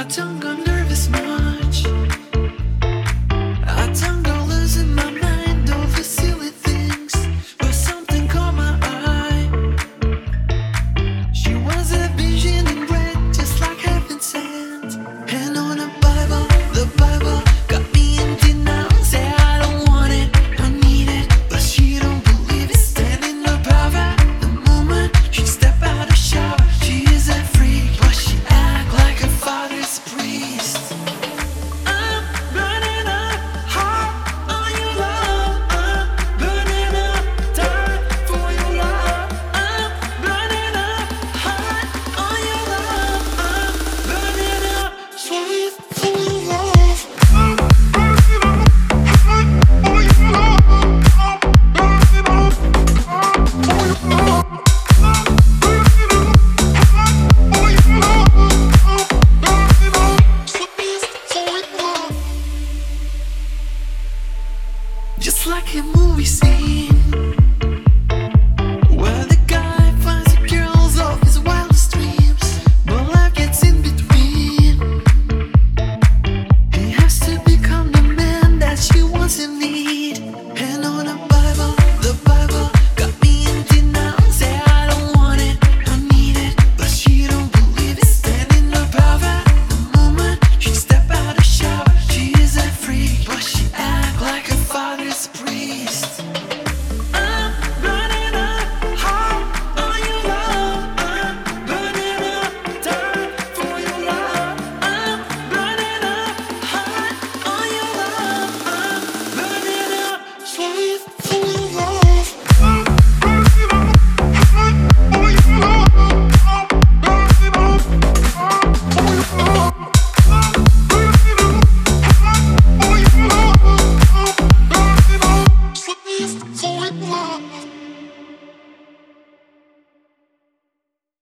don't go nervous much. I don't go losing my mind over silly things, but something caught my eye. She was a vision in red, just like heaven sent. And on the Bible got me in denial. Say I don't want it, I need it, but she don't believe it. Standing up power the moment she step out the shower. She is a freak, but she act like her father's priest. I'm burning up hot on your love. I'm burning up dark for your love. I'm burning up hot on your love. I'm burning up sweet for your love. I'm burning up hot on your love. I'm burning up hot on your love. I'm burning up hot on your love. I'm burning up sweet for your love. Just like a movie scene where the guy finds the girls of his wildest dreams, but life gets in between. He has to become the man that she wants and need. And on the Bible got me in denial. Say I don't want it, I need it, but she don't believe it. Standing up power the moment she step out the shower. She is a freak, but she act like her father's priest. I'm burning up hot on your love. I'm burning up dark for your love. I'm burning up hot on your love. I'm burning up sweet for your love. I'm burning up hot on your love. I'm burning up hot on your love. I'm burning up hot on your love. I'm burning up sweet for your love.